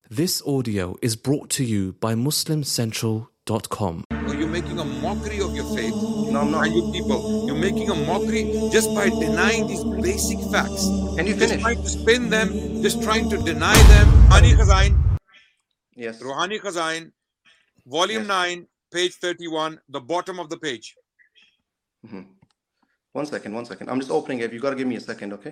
This audio is brought to you by MuslimCentral.com. You're making a mockery of your faith. No, I'm not. And you people, you're making a mockery just by denying these basic facts. Can you Just finish? trying to spin them, just trying to deny them. Ruhani Khazain, Yes. Ruhani Khazain, volume Yes. 9, page 31, the bottom of the page. One second. I'm just opening it. You got to give me a second, okay?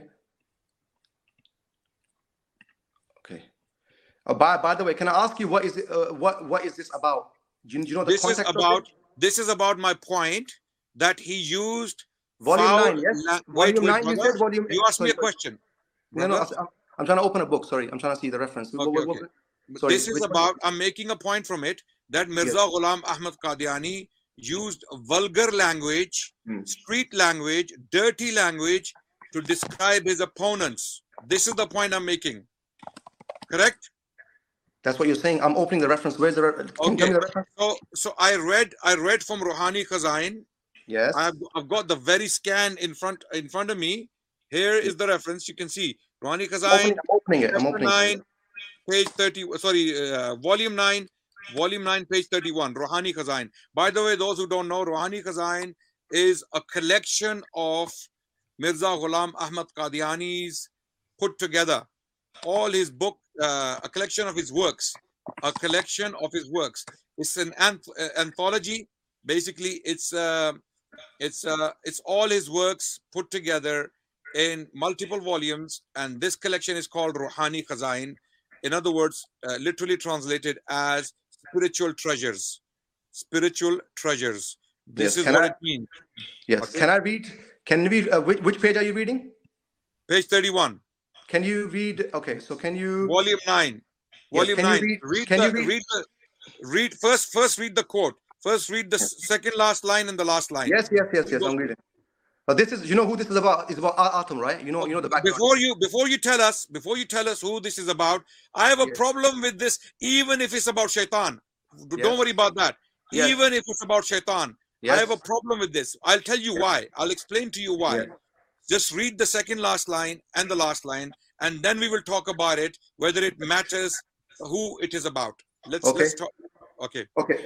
Okay. By the way, can I ask you what is it, what is this about? Do you know the context of it? This is about my point that he used Volume foul 9, yes. wait, Volume 9, you brother. said volume. You asked me a question. No, I'm trying to open a book. Sorry, I'm trying to see the reference. Okay. Sorry, This is about, I'm making a point from it that Mirza Ghulam Ahmad Qadiani used vulgar language, street language, dirty language to describe his opponents. This is the point I'm making. Correct? That's what you're saying. I'm opening the reference. Where's the reference? Can you tell me the reference? So I read from Ruhani Khazain. Yes. I've got the very scan in front of me. Here is the reference. You can see Ruhani Khazain. I'm opening it. Chapter 9, page 30. Volume 9, page 31. Ruhani Khazain. By the way, those who don't know, Ruhani Khazain is a collection of Mirza Ghulam Ahmad Qadiani's put together. All his book, a collection of his works. It's an anthology. Basically, it's all his works put together in multiple volumes, and this collection is called Ruhani Khazain. In other words, literally translated as spiritual treasures. Spiritual treasures. This is what it means. Yes. Okay. Can I read? Can we? Which page are you reading? Page 31. Can you read? Okay, so can you? Volume 9. Volume 9. First read the quote. First read the second last line and the last line. Yes. I'm reading. But this is, you know who this is about? It's about Atom, right? You know the background. Before you tell us who this is about, I have a problem with this, even if it's about Shaitan. Don't worry about that. Yes. Even if it's about Shaitan, I have a problem with this. I'll tell you why. I'll explain to you why. Yes. Just read the second last line and the last line, and then we will talk about it, whether it matters who it is about. Let's talk. Okay.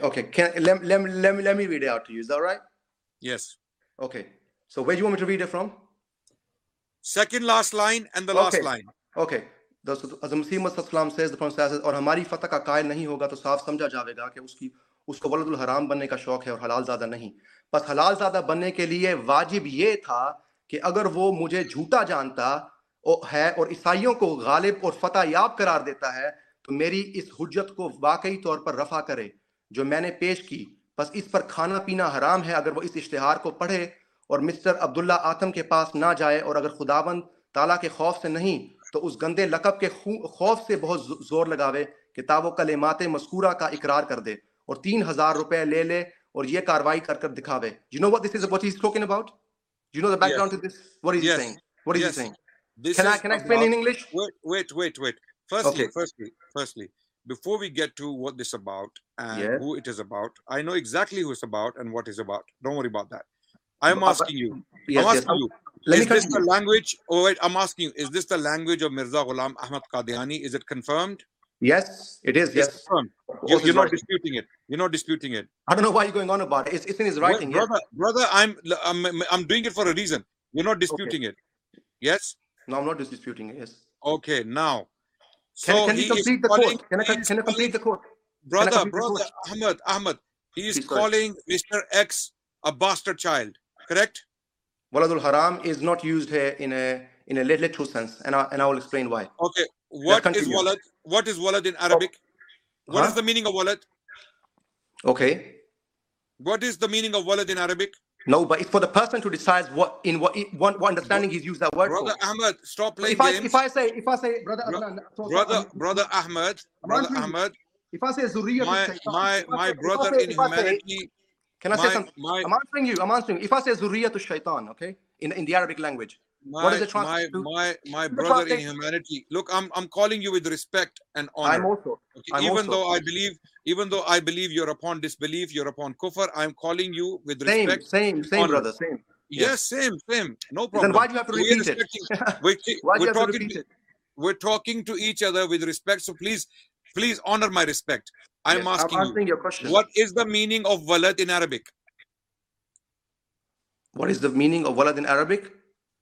Let me read it out to you. Is that right? Yes. Okay. So where do you want me to read it from? Second last line and the last line. Okay. The Masiih says, the Prophet says, और हमारी फतह का कायल नहीं होगा तो साफ समझा जाएगा कि उसको वलदुल हराम बनने का शौक है और हलाल ज़ादा नहीं. बस हलाल ज़ादा बनने के लिए वाजिब ये था कि अगर वो मुझे झूठा जानता है और ईसाइयों को गालिब और फतह याब करार देता है तो मेरी इस हुज्जत को वाकई तौर पर रफा करे जो मैंने पेश की. बस इस पर खाना पीना हराम है अगर वो इस इश्तिहार को पढ़े और मिस्टर अब्दुल्ला आतम के पास ना जाए और अगर खुदाबंद ताला के खौफ से नहीं तो उस गंदे लक़ब के खौफ से बहुत जोर लगावे कि तावो कलेमात मज़कूरा का इकरार कर दे और 3,000 रुपए ले ले और ये कार्रवाई कर दिखावे. You know what this is? What he's talking about? Do you know the background to this? What is he saying? What is he saying? Can I explain in English? Wait. Firstly, before we get to what this is about and who it is about, I know exactly who it's about and what it's about. Don't worry about that. I'm asking you. Is this the language? Oh wait, I'm asking you. Is this the language of Mirza Ghulam Ahmad Qadiani? Is it confirmed? Yes, it is. Yes. Confirmed. You're not disputing it. You're not disputing it. I don't know why you're going on about it. It's in his writing. Brother, I'm doing it for a reason. You're not disputing it. Yes. No, I'm not disputing it. Yes. Okay. Now. Can you complete the quote? Can I complete the quote? Brother, Ahmad, he is calling Mr. X a bastard child. Correct? Waladul haram is not used here in a literal sense, and I will explain why. Okay. What is walad? What is walad in Arabic? What is the meaning of walad? Okay. What is the meaning of walad in Arabic? No, but it's for the person to decide what understanding he's used that word. Brother for. Ahmad, stop playing games. If I say, brother Ahmad, if I say Zuriyah, my brother in humanity. Can I say something? I'm answering you. If I say Zuriyah to Shaitan, okay, in the Arabic language, what does it translate to? My brother in humanity. Look, I'm calling you with respect and honor. I'm also. Okay, even though I believe you're upon disbelief, you're upon kufr, I'm calling you with respect. Same, brother, same. Yes, same. No problem. Then why do you have to repeat it? We're talking to each other with respect. So please Please honor my respect. I'm Yes, asking I'm answering your question. what is the meaning of walad in Arabic? What is the meaning of walad in Arabic?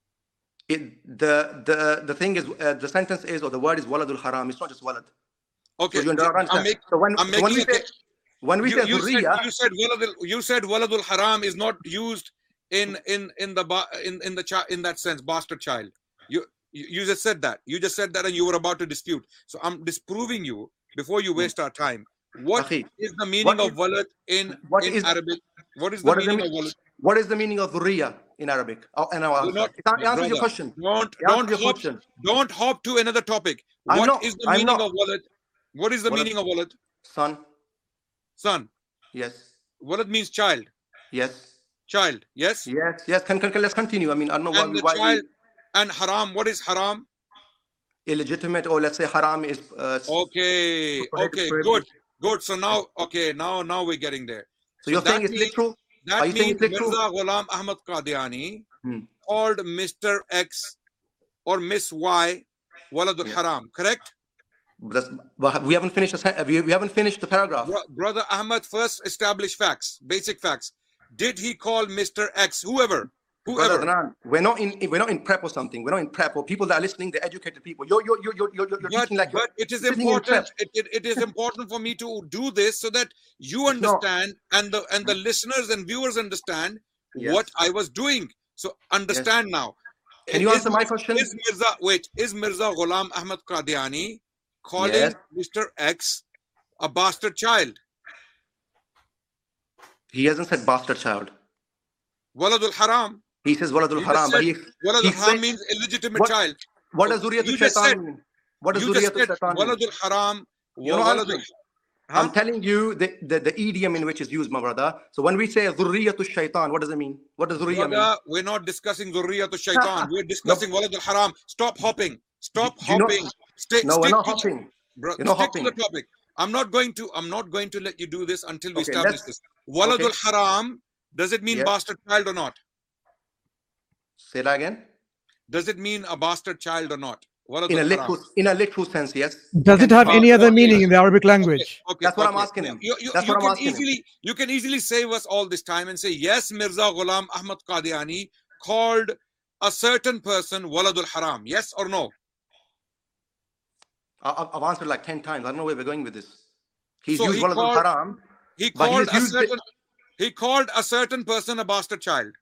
The thing is, the sentence is, or the word is waladul haram. It's not just walad. Okay, So you understand? So when we say zurriya, you said waladul haram is not used in that sense, bastard child. You just said that. You just said that, and you were about to dispute. So I'm disproving you before you waste our time. What is the meaning of walad in Arabic? What is the meaning of walad? What is the meaning of zurriya in Arabic? And I'll answer. Answer your question. Don't hop to another topic. What is the meaning of walad? What is the meaning of walad? Son. Son. Yes. Walad means child. Yes. Child. Yes. Yes. Yes. Let's continue. I mean, I don't know why. Child and haram. What is haram? Illegitimate, or let's say haram is. Okay. Good. So now, now we're getting there. So you're saying it's literal? That means Mirza Ghulam Ahmad Qadiani called Mr. X or Miss Y waladul haram, correct? We haven't finished the paragraph. Brother Ahmad, first establish facts, basic facts. Did he call Mr. X, whoever? Brother, we're not in prep or something. We're not in prep, or people that are listening, the educated people. You're teaching like. But it is important. It is important for me to do this so that you understand and the listeners and viewers understand what I was doing. So understand now. Can you answer my question? Is Mirza Ghulam Ahmad Qadiani calling Mr. X a bastard child? He hasn't said bastard child. Waladul haram. He says waladul haram. Waladul haram means illegitimate child. What does zuriyatul shaitan mean? What does zuriyatul shaitan mean? Waladul haram. I'm telling you the idiom in which is used, my brother. So when we say zurriyatul shaitan, what does it mean? What does zurriya mean? We're not discussing zurriyatul shaitan. We're discussing waladul haram. Stop hopping. Stop hopping. We're not hopping. You're not hopping. To the topic. I'm not going to let you do this until we establish this. Waladul haram, does it mean bastard child or not? Say that again. Does it mean a bastard child or not? In a literal sense, yes. Does it have any other meaning in the Arabic language? That's what I'm asking him. You can easily save us all this time and say, yes, Mirza Ghulam Ahmad Qadiani called a certain person waladul haram. Yes or no? I've answered like 10 times. I don't know where we're going with this. He's used waladul haram. He called a certain person a bastard child.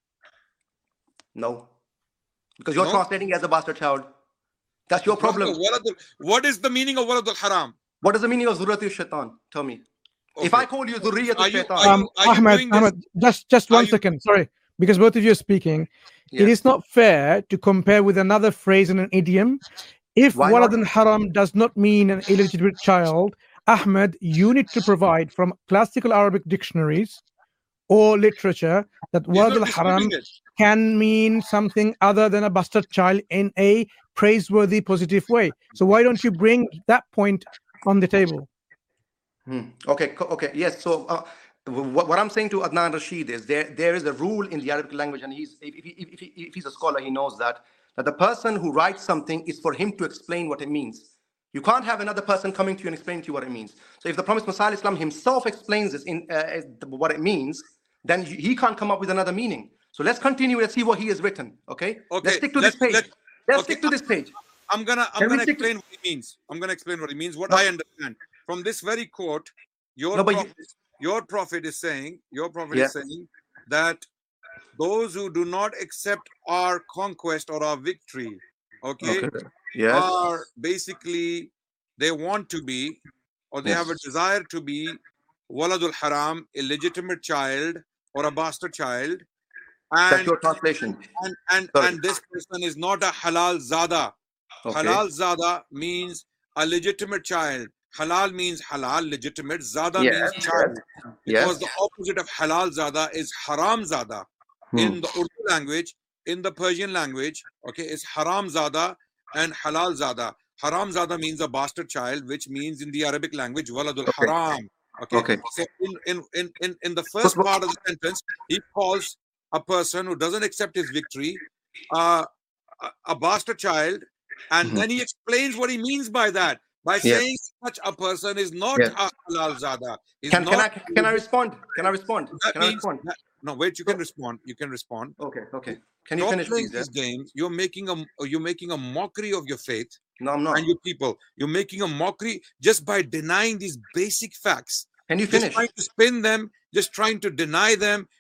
No. Because you're translating as a bastard child. That's your problem. What is the meaning of waladul haram? What is the meaning of zurriyatul shaitan? Tell me. If I call you zurriyatul shaitan. Ahmed, just 1 second. Sorry. Because both of you are speaking. Yes. It is not fair to compare with another phrase in an idiom. If waladul haram does not mean an illegitimate child, Ahmed, you need to provide from classical Arabic dictionaries or literature that waladul haram can mean something other than a bastard child in a praiseworthy, positive way. So why don't you bring that point on the table? Okay. Yes. So what I'm saying to Adnan Rashid is there is a rule in the Arabic language, and if he's a scholar, he knows that the person who writes something is for him to explain what it means. You can't have another person coming to you and explaining to you what it means. So if the Prophet Muhammad Islam himself explains this in what it means, then he can't come up with another meaning. So let's continue. Let's see what he has written. Okay. Let's stick to this page. Let's stick to this page. I'm gonna explain what he means. I'm gonna explain what he means. What I understand from this very quote, your prophet is saying that those who do not accept our conquest or our victory, are basically, they want to be, or they have a desire to be waladul haram, illegitimate child or a bastard child. And, that's your translation. And this person is not a halal zada. Halal zada means a legitimate child. Halal means halal, legitimate. Zada means child. Because the opposite of halal zada is haram zada. In the Urdu language, in the Persian language, is haram zada and halal zada. Haram zada means a bastard child, which means in the Arabic language waladul haram. So in the first part of the sentence, he calls a person who doesn't accept his victory a bastard child, and then he explains what he means by that. by saying such a person is not a halal zada. Can I respond? Can I respond? No, wait. You can respond. You can respond. Okay. Can you finish, please? These games. You're making a mockery of your faith. No, I'm not. And your people. You're making a mockery just by denying these basic facts. Can you finish? Just trying to spin them. Just trying to deny them